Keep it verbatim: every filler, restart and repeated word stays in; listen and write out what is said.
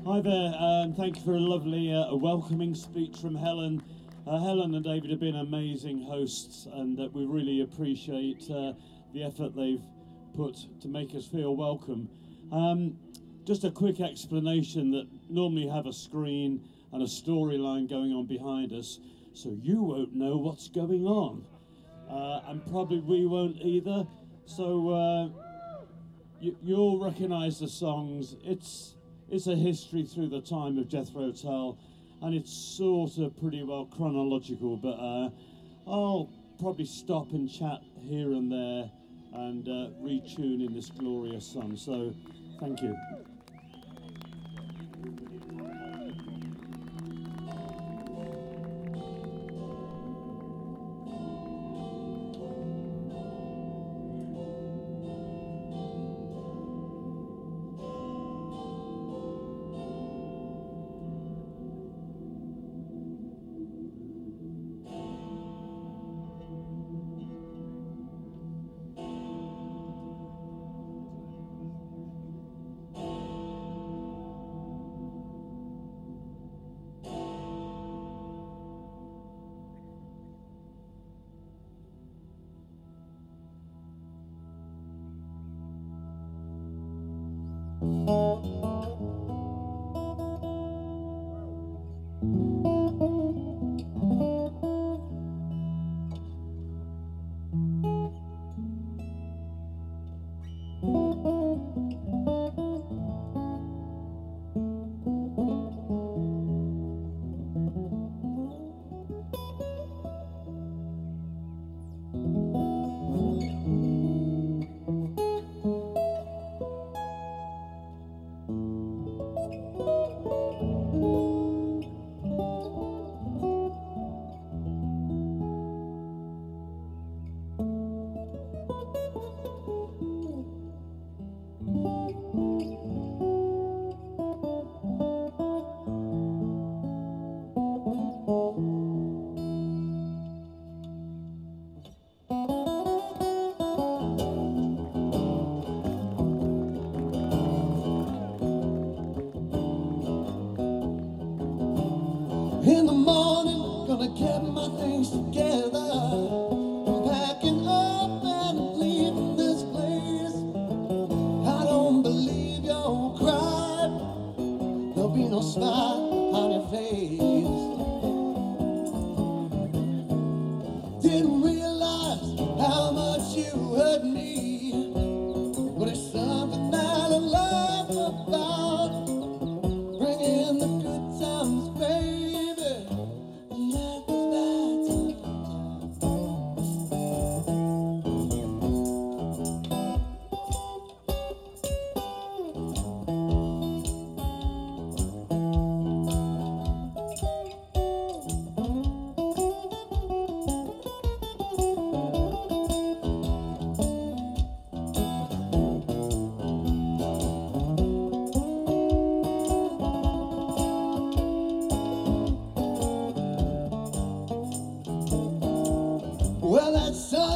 Hi there, and thank you for a lovely uh, a welcoming speech from Helen. Uh, Helen and David have been amazing hosts, and uh, we really appreciate uh, the effort they've put to make us feel welcome. Um, just a quick explanation that normally have a screen and a storyline going on behind us, so you won't know what's going on, uh, and probably we won't either. So uh, you, you'll recognise the songs. It's It's a history through the time of Jethro Tull, and it's sort of pretty well chronological, but uh, I'll probably stop and chat here and there and uh, retune in this glorious song. So, thank you. In the morning, gonna get my things together. I'm packing up and I'm leaving this place. I don't believe you'll cry. There'll be no smile on your face. Didn't realize how much you hurt me, but it's something that I love about bringing the good times, baby. Well, that sun